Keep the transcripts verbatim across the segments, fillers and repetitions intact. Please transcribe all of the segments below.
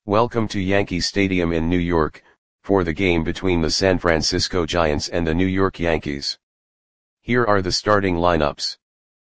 Welcome to Yankee Stadium in New York, for the game between the San Francisco Giants and the New York Yankees. Here are the starting lineups.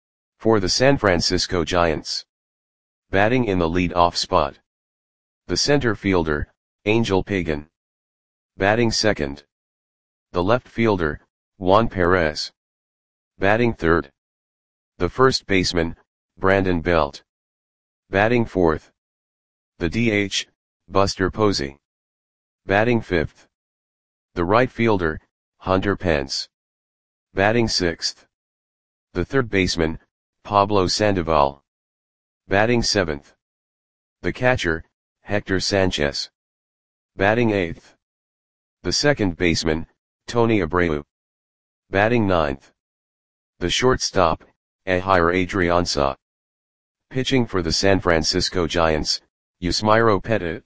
For the San Francisco Giants. Batting in the lead-off spot. The center fielder, Angel Pagan. Batting second. The left fielder, Juan Perez. Batting third. The first baseman, Brandon Belt. Batting fourth. The D H, Buster Posey. Batting fifth. The right fielder, Hunter Pence. Batting sixth. The third baseman, Pablo Sandoval. Batting seventh. The catcher, Hector Sanchez. Batting eighth. The second baseman, Tony Abreu. Batting ninth. The shortstop, Ehire Adrianza. Pitching for the San Francisco Giants, Yusmeiro Petit.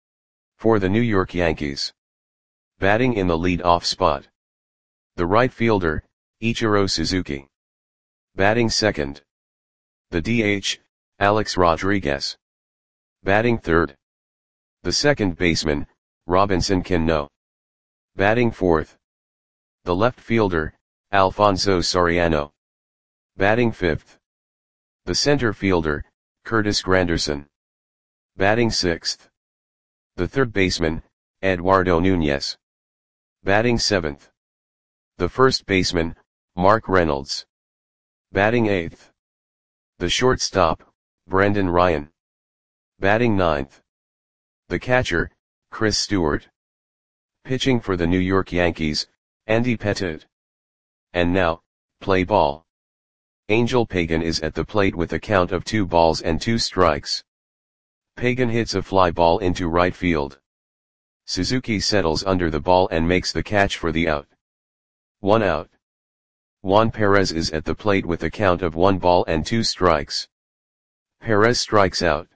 For the New York Yankees. Batting in the lead-off spot. The right fielder, Ichiro Suzuki. Batting second. The D H, Alex Rodriguez. Batting third. The second baseman, Robinson Cano. Batting fourth. The left fielder, Alfonso Soriano. Batting fifth. The center fielder, Curtis Granderson. Batting sixth. The third baseman, Eduardo Nunez. Batting seventh. The first baseman, Mark Reynolds. Batting eighth. The shortstop, Brendan Ryan. Batting ninth. The catcher, Chris Stewart. Pitching for the New York Yankees, Andy Pettitte. And now, play ball. Angel Pagan is at the plate with a count of two balls and two strikes. Pagan hits a fly ball into right field. Suzuki settles under the ball and makes the catch for the out. One out. Juan Perez is at the plate with a count of one ball and two strikes. Perez strikes out.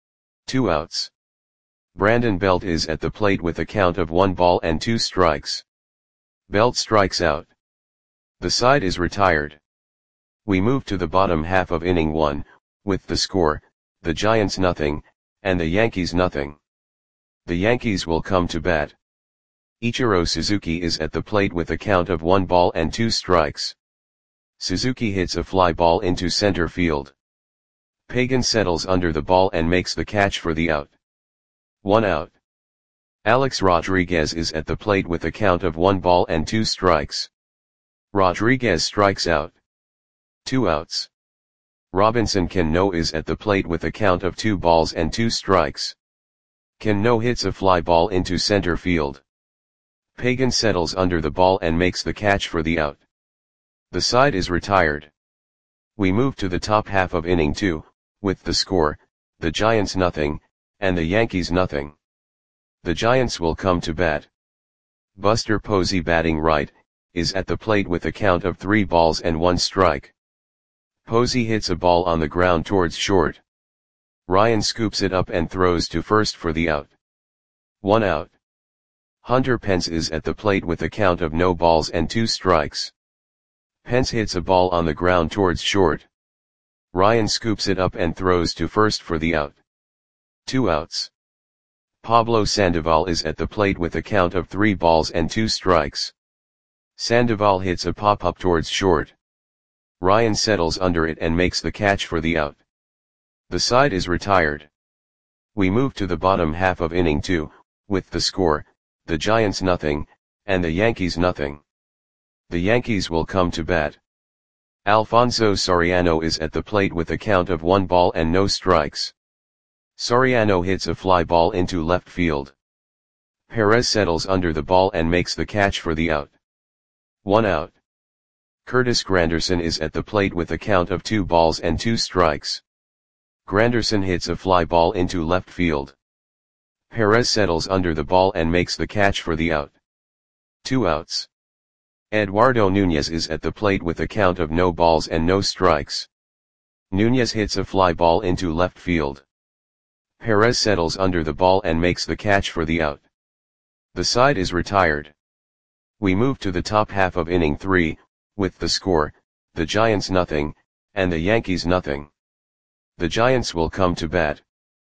Two outs. Brandon Belt is at the plate with a count of one ball and two strikes. Belt strikes out. The side is retired. We move to the bottom half of inning one, with the score, the Giants nothing, and the Yankees nothing. The Yankees will come to bat. Ichiro Suzuki is at the plate with a count of one ball and two strikes. Suzuki hits a fly ball into center field. Pagan settles under the ball and makes the catch for the out. One out. Alex Rodriguez is at the plate with a count of one ball and two strikes. Rodriguez strikes out. Two outs. Robinson Cano is at the plate with a count of two balls and two strikes. Cano hits a fly ball into center field. Pagan settles under the ball and makes the catch for the out. The side is retired. We move to the top half of inning two, with the score, the Giants nothing, and the Yankees nothing. The Giants will come to bat. Buster Posey, batting right, is at the plate with a count of three balls and one strike. Posey hits a ball on the ground towards short. Ryan scoops it up and throws to first for the out. One out. Hunter Pence is at the plate with a count of no balls and two strikes. Pence hits a ball on the ground towards short. Ryan scoops it up and throws to first for the out. Two outs. Pablo Sandoval is at the plate with a count of three balls and two strikes. Sandoval hits a pop-up towards short. Ryan settles under it and makes the catch for the out. The side is retired. We move to the bottom half of inning two, with the score, the Giants nothing, and the Yankees nothing. The Yankees will come to bat. Alfonso Soriano is at the plate with a count of one ball and no strikes. Soriano hits a fly ball into left field. Perez settles under the ball and makes the catch for the out. One out. Curtis Granderson is at the plate with a count of two balls and two strikes. Granderson hits a fly ball into left field. Perez settles under the ball and makes the catch for the out. Two outs. Eduardo Nunez is at the plate with a count of no balls and no strikes. Nunez hits a fly ball into left field. Perez settles under the ball and makes the catch for the out. The side is retired. We move to the top half of inning three, with the score, the Giants nothing, and the Yankees nothing. The Giants will come to bat.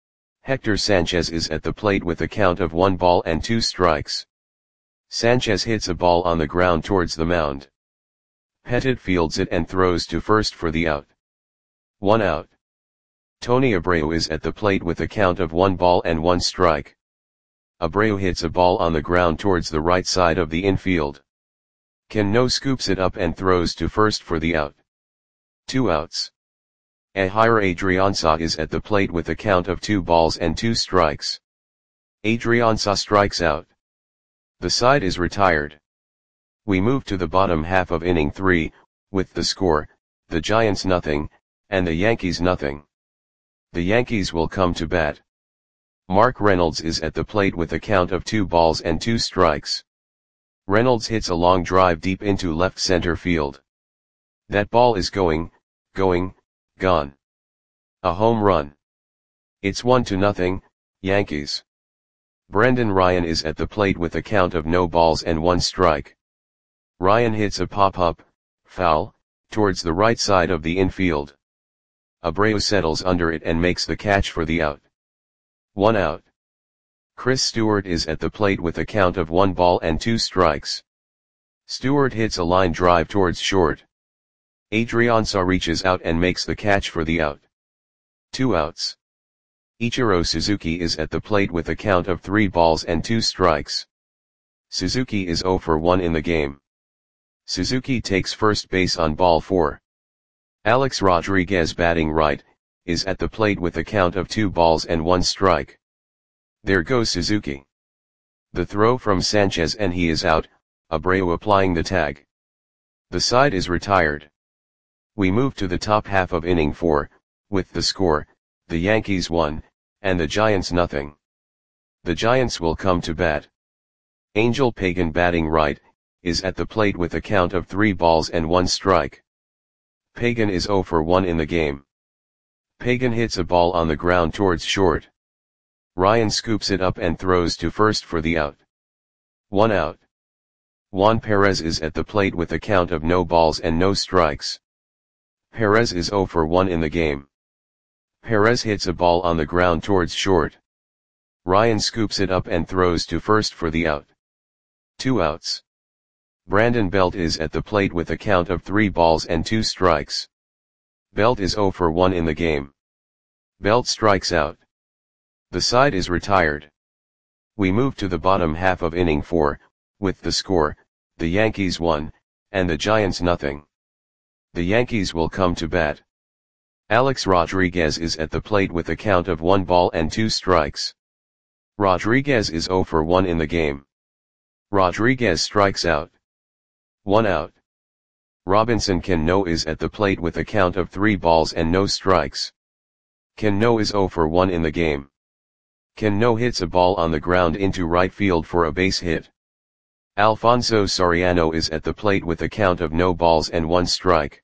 Hector Sanchez is at the plate with a count of one ball and two strikes. Sanchez hits a ball on the ground towards the mound. Pettit fields it and throws to first for the out. One out. Tony Abreu is at the plate with a count of one ball and one strike. Abreu hits a ball on the ground towards the right side of the infield. Cano scoops it up and throws to first for the out. Two outs. Ehire Adrianza is at the plate with a count of two balls and two strikes. Adrianza strikes out. The side is retired. We move to the bottom half of inning three, with the score, the Giants nothing, and the Yankees nothing. The Yankees will come to bat. Mark Reynolds is at the plate with a count of two balls and two strikes. Reynolds hits a long drive deep into left center field. That ball is going, going, gone. A home run. It's one to nothing, Yankees. Brendan Ryan is at the plate with a count of no balls and one strike. Ryan hits a pop-up, foul, towards the right side of the infield. Abreu settles under it and makes the catch for the out. One out. Chris Stewart is at the plate with a count of one ball and two strikes. Stewart hits a line drive towards short. Adrianza reaches out and makes the catch for the out. Two outs. Ichiro Suzuki is at the plate with a count of three balls and two strikes. Suzuki is zero for one in the game. Suzuki takes first base on ball four. Alex Rodriguez, batting right, is at the plate with a count of two balls and one strike. There goes Suzuki. The throw from Sanchez and he is out, Abreu applying the tag. The side is retired. We move to the top half of inning four, with the score, the Yankees one, and the Giants nothing. The Giants will come to bat. Angel Pagan, batting right, is at the plate with a count of three balls and one strike. Pagan is zero for one in the game. Pagan hits a ball on the ground towards short. Ryan scoops it up and throws to first for the out. One out. Juan Perez is at the plate with a count of no balls and no strikes. Perez is zero for one in the game. Perez hits a ball on the ground towards short. Ryan scoops it up and throws to first for the out. Two outs. Brandon Belt is at the plate with a count of three balls and two strikes. Belt is zero for one in the game. Belt strikes out. The side is retired. We move to the bottom half of inning four, with the score, the Yankees one, and the Giants nothing. The Yankees will come to bat. Alex Rodriguez is at the plate with a count of one ball and two strikes. Rodriguez is zero for one in the game. Rodriguez strikes out. One out. Robinson Cano is at the plate with a count of three balls and no strikes. Cano is zero for one in the game. Cano hits a ball on the ground into right field for a base hit. Alfonso Soriano is at the plate with a count of no balls and one strike.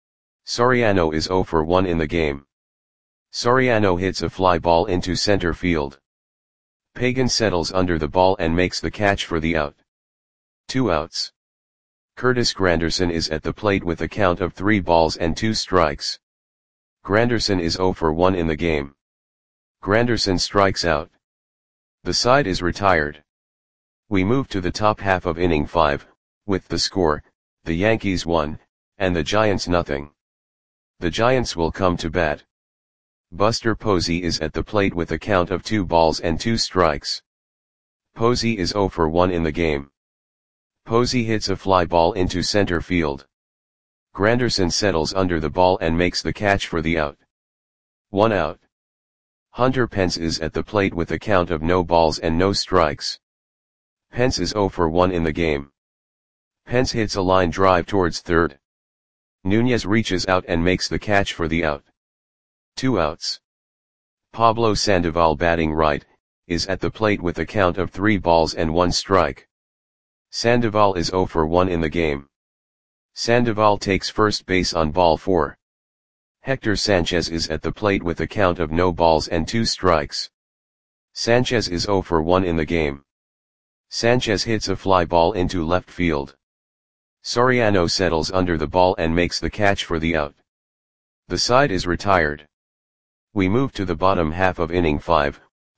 Soriano is zero for one in the game. Soriano hits a fly ball into center field. Pagan settles under the ball and makes the catch for the out. Two outs. Curtis Granderson is at the plate with a count of three balls and two strikes. Granderson is zero for one in the game. Granderson strikes out. The side is retired. We move to the top half of inning five, with the score, the Yankees one, and the Giants nothing. The Giants will come to bat. Buster Posey is at the plate with a count of two balls and two strikes. Posey is zero for one in the game. Posey hits a fly ball into center field. Granderson settles under the ball and makes the catch for the out. One out. Hunter Pence is at the plate with a count of no balls and no strikes. Pence is zero for one in the game. Pence hits a line drive towards third. Nunez reaches out and makes the catch for the out. Two outs. Pablo Sandoval, batting right, is at the plate with a count of three balls and one strike. Sandoval is zero for one in the game. Sandoval takes first base on ball four. Hector Sanchez is at the plate with a count of no balls and two strikes. Sanchez is zero for one in the game. Sanchez hits a fly ball into left field. Soriano settles under the ball and makes the catch for the out. The side is retired. We move to the bottom half of inning five,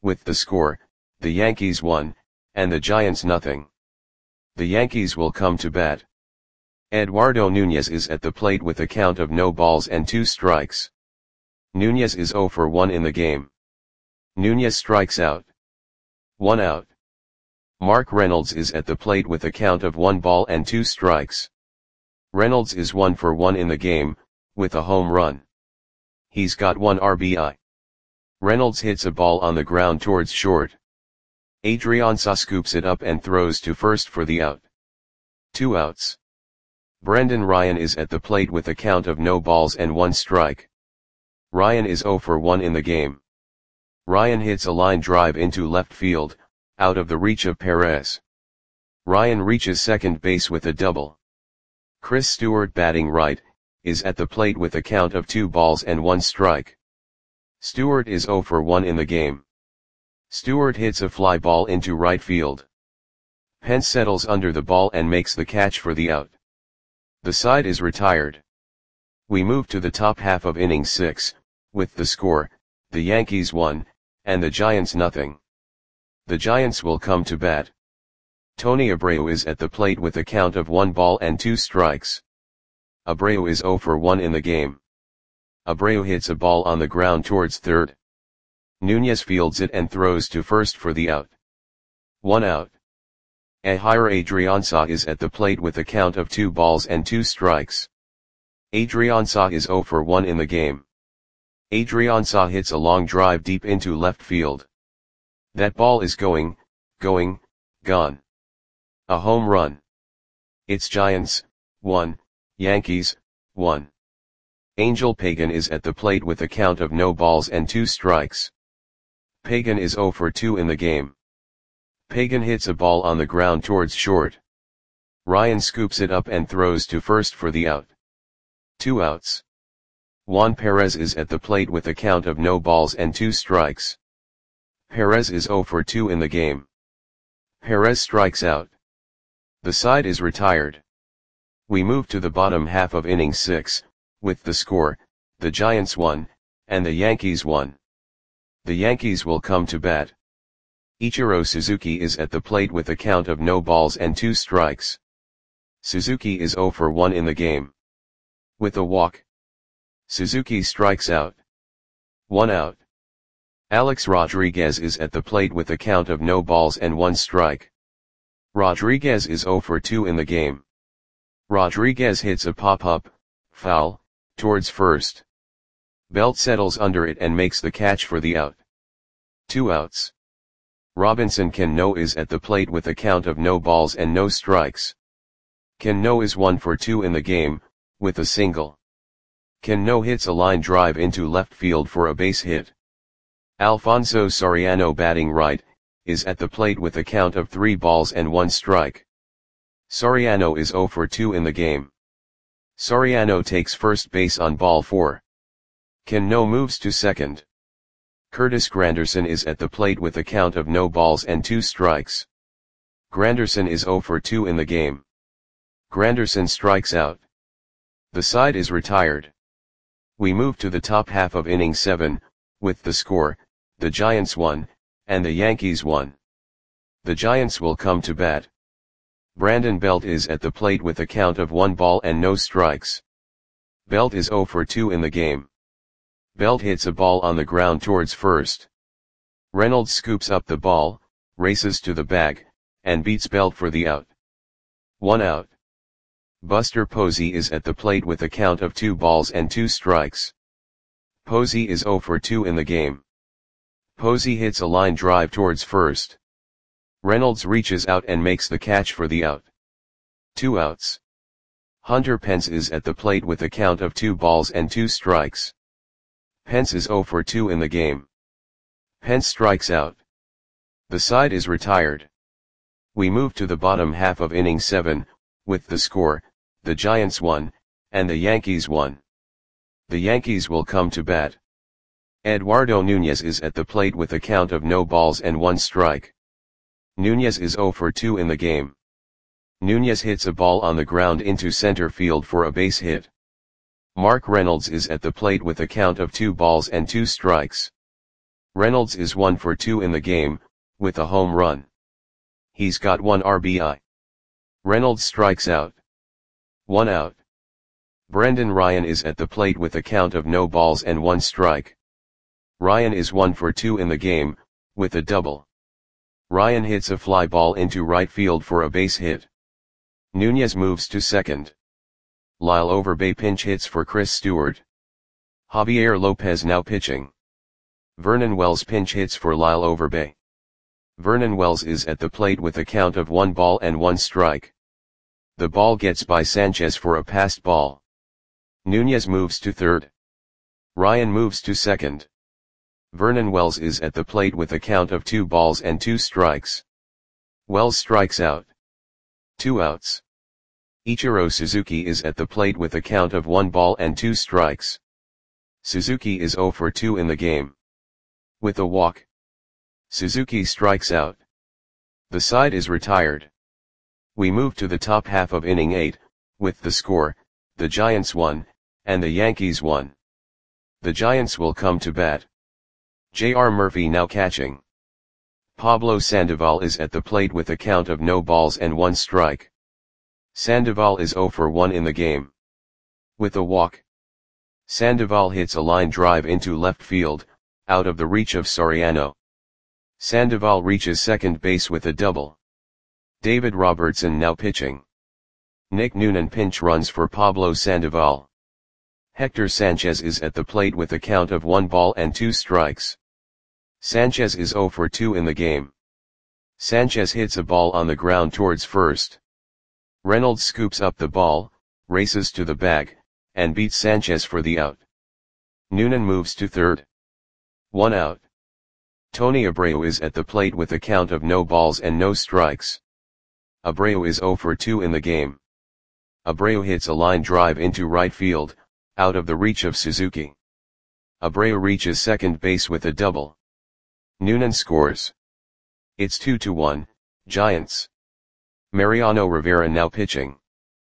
With the score, the Yankees won, and the Giants nothing. The Yankees will come to bat. Eduardo Nunez is at the plate with a count of no balls and two strikes. Nunez is zero for one in the game. Nunez strikes out. One out. Mark Reynolds is at the plate with a count of one ball and two strikes. Reynolds is one for one in the game, with a home run. He's got one R B I. Reynolds hits a ball on the ground towards short. Adrianza scoops it up and throws to first for the out. Two outs. Brendan Ryan is at the plate with a count of no balls and one strike. Ryan is zero for one in the game. Ryan hits a line drive into left field, out of the reach of Perez. Ryan reaches second base with a double. Chris Stewart, batting right, is at the plate with a count of two balls and one strike. Stewart is zero for one in the game. Stewart hits a fly ball into right field. Pence settles under the ball and makes the catch for the out. The side is retired. We move to the top half of inning six, with the score, the Yankees won, and the Giants nothing. The Giants will come to bat. Tony Abreu is at the plate with a count of one ball and two strikes. Abreu is zero for one in the game. Abreu hits a ball on the ground towards third. Nunez fields it and throws to first for the out. One out. Ehire Adrianza is at the plate with a count of two balls and two strikes. Adrianza is zero for one in the game. Adrianza hits a long drive deep into left field. That ball is going, going, gone. A home run. It's Giants, one, Yankees, one. Angel Pagan is at the plate with a count of no balls and two strikes. Pagan is zero for two in the game. Pagan hits a ball on the ground towards short. Ryan scoops it up and throws to first for the out. Two outs. Juan Perez is at the plate with a count of no balls and two strikes. Perez is zero for two in the game. Perez strikes out. The side is retired. We move to the bottom half of inning six, with the score, the Giants won, and the Yankees won. The Yankees will come to bat. Ichiro Suzuki is at the plate with a count of no balls and two strikes. Suzuki is zero for one in the game. With a walk, Suzuki strikes out. One out. Alex Rodriguez is at the plate with a count of no balls and one strike. Rodriguez is zero for two in the game. Rodriguez hits a pop-up, foul, towards first. Belt settles under it and makes the catch for the out. Two outs. Robinson Cano is at the plate with a count of no balls and no strikes. Cano is one for two in the game, with a single. Cano hits a line drive into left field for a base hit. Alfonso Soriano, batting right, is at the plate with a count of three balls and one strike. Soriano is zero for two in the game. Soriano takes first base on ball four. Cano moves to second. Curtis Granderson is at the plate with a count of no balls and two strikes. Granderson is zero for two in the game. Granderson strikes out. The side is retired. We move to the top half of inning seven, with the score, the Giants won, and the Yankees won. The Giants will come to bat. Brandon Belt is at the plate with a count of one ball and no strikes. Belt is zero for two in the game. Belt hits a ball on the ground towards first. Reynolds scoops up the ball, races to the bag, and beats Belt for the out. One out. Buster Posey is at the plate with a count of two balls and two strikes. Posey is zero for two in the game. Posey hits a line drive towards first. Reynolds reaches out and makes the catch for the out. Two outs. Hunter Pence is at the plate with a count of two balls and two strikes. Pence is zero for two in the game. Pence strikes out. The side is retired. We move to the bottom half of inning seven, with the score, the Giants won, and the Yankees won. The Yankees will come to bat. Eduardo Nunez is at the plate with a count of no balls and one strike. Nunez is zero for two in the game. Nunez hits a ball on the ground into center field for a base hit. Mark Reynolds is at the plate with a count of two balls and two strikes. Reynolds is one for two in the game, with a home run. He's got one R B I. Reynolds strikes out. One out. Brendan Ryan is at the plate with a count of no balls and one strike. Ryan is one for two in the game, with a double. Ryan hits a fly ball into right field for a base hit. Nunez moves to second. Lyle Overbay pinch hits for Chris Stewart. Javier Lopez now pitching. Vernon Wells pinch hits for Lyle Overbay. Vernon Wells is at the plate with a count of one ball and one strike. The ball gets by Sanchez for a passed ball. Nunez moves to third. Ryan moves to second. Vernon Wells is at the plate with a count of two balls and two strikes. Wells strikes out. Two outs. Ichiro Suzuki is at the plate with a count of one ball and two strikes. Suzuki is zero for two in the game. With a walk. Suzuki strikes out. The side is retired. We move to the top half of inning eight, with the score, the Giants won, and the Yankees won. The Giants will come to bat. J R Murphy now catching. Pablo Sandoval is at the plate with a count of no balls and one strike. Sandoval is zero for one in the game. With a walk. Sandoval hits a line drive into left field, out of the reach of Soriano. Sandoval reaches second base with a double. David Robertson now pitching. Nick Noonan pinch runs for Pablo Sandoval. Hector Sanchez is at the plate with a count of one ball and two strikes. Sanchez is zero for two in the game. Sanchez hits a ball on the ground towards first. Reynolds scoops up the ball, races to the bag, and beats Sanchez for the out. Noonan moves to third. One out. Tony Abreu is at the plate with a count of no balls and no strikes. Abreu is zero for two in the game. Abreu hits a line drive into right field, out of the reach of Suzuki. Abreu reaches second base with a double. Noonan scores. It's two to one, Giants. Mariano Rivera now pitching.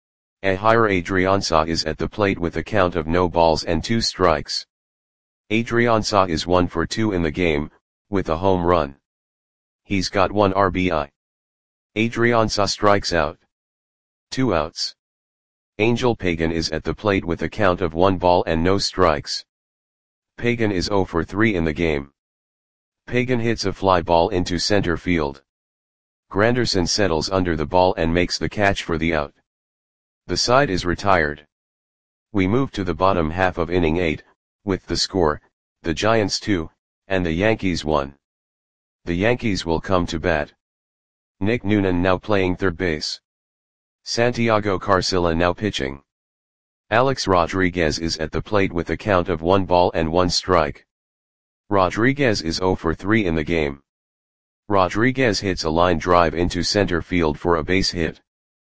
Ehire Adrianza is at the plate with a count of no balls and two strikes. Adrianza is one for two in the game, with a home run. He's got one R B I. Adrianza strikes out. Two outs. Angel Pagan is at the plate with a count of one ball and no strikes. Pagan is zero for three in the game. Pagan hits a fly ball into center field. Granderson settles under the ball and makes the catch for the out. The side is retired. We move to the bottom half of inning eight, with the score, the Giants two, and the Yankees one. The Yankees will come to bat. Nick Noonan now playing third base. Santiago Carcilla now pitching. Alex Rodriguez is at the plate with a count of one ball and one strike. Rodriguez is zero for three in the game. Rodriguez hits a line drive into center field for a base hit.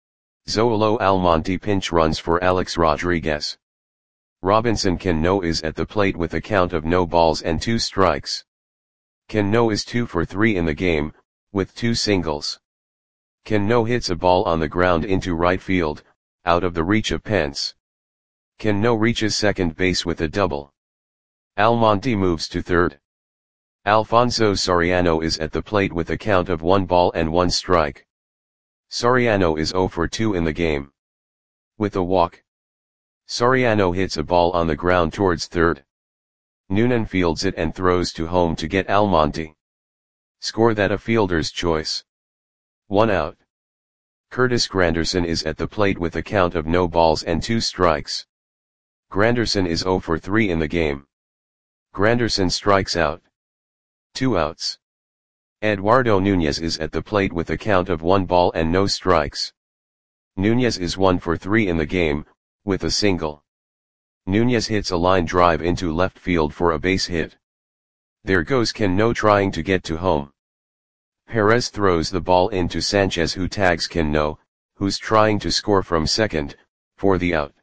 Zoilo Almonte pinch runs for Alex Rodriguez. Robinson Cano is at the plate with a count of no balls and two strikes. Cano is two for three in the game, with two singles. Cano hits a ball on the ground into right field, out of the reach of Pence. Cano reaches second base with a double. Almonte moves to third. Alfonso Soriano is at the plate with a count of one ball and one strike. Soriano is zero for two in the game. With a walk. Soriano hits a ball on the ground towards third. Noonan fields it and throws to home to get Almonte. Score that a fielder's choice. One out. Curtis Granderson is at the plate with a count of no balls and two strikes. Granderson is zero for three in the game. Granderson strikes out. Two outs. Eduardo Nunez is at the plate with a count of one ball and no strikes. Nunez is one for three in the game, with a single. Nunez hits a line drive into left field for a base hit. There goes Cano trying to get to home. Perez throws the ball into Sanchez, who tags Cano, who's trying to score from second, for the out.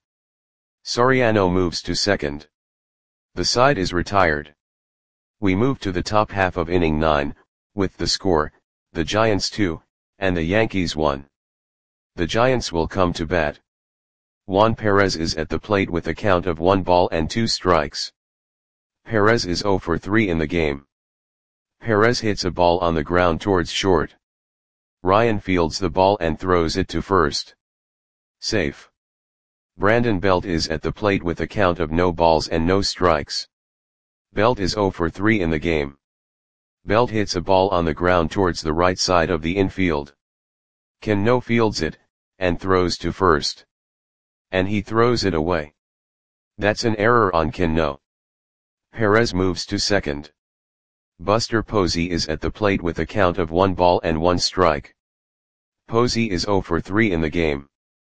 Soriano moves to second. The side is retired. We move to the top half of inning nine, with the score, the Giants two, and the Yankees one. The Giants will come to bat. Juan Perez is at the plate with a count of one ball and two strikes. Perez is zero for three in the game. Perez hits a ball on the ground towards short. Ryan fields the ball and throws it to first. Safe. Brandon Belt is at the plate with a count of no balls and no strikes. Belt is zero for three in the game. Belt hits a ball on the ground towards the right side of the infield. Cano fields it, and throws to first. And he throws it away. That's an error on Cano. Perez moves to second. Buster Posey is at the plate with a count of one ball and one strike. Posey is zero for three in the game.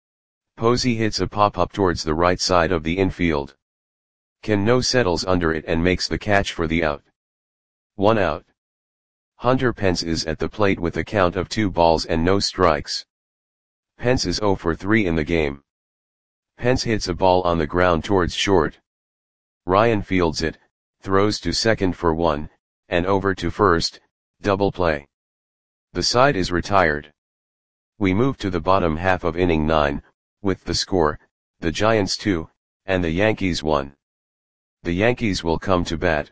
Posey hits a pop-up towards the right side of the infield. Cano settles under it and makes the catch for the out. One out. Hunter Pence is at the plate with a count of two balls and no strikes. Pence is zero for three in the game. Pence hits a ball on the ground towards short. Ryan fields it, throws to second for one, and over to first, double play. The side is retired. We move to the bottom half of inning nine, with the score, the Giants two, and the Yankees one. The Yankees will come to bat.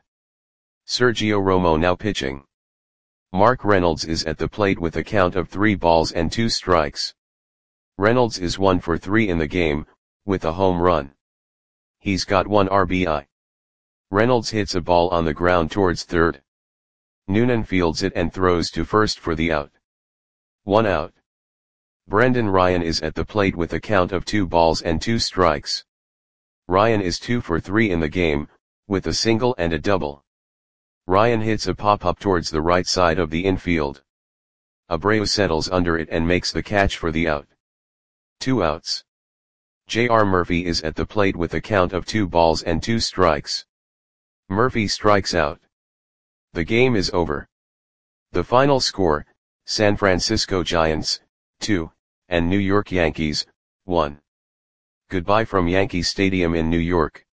Sergio Romo now pitching. Mark Reynolds is at the plate with a count of three balls and two strikes. Reynolds is one for three in the game, with a home run. He's got one R B I. Reynolds hits a ball on the ground towards third. Noonan fields it and throws to first for the out. One out. Brendan Ryan is at the plate with a count of two balls and two strikes. Ryan is two for three in the game, with a single and a double. Ryan hits a pop-up towards the right side of the infield. Abreu settles under it and makes the catch for the out. Two outs. J R Murphy is at the plate with a count of two balls and two strikes. Murphy strikes out. The game is over. The final score, San Francisco Giants, two, and New York Yankees, one. Goodbye from Yankee Stadium in New York.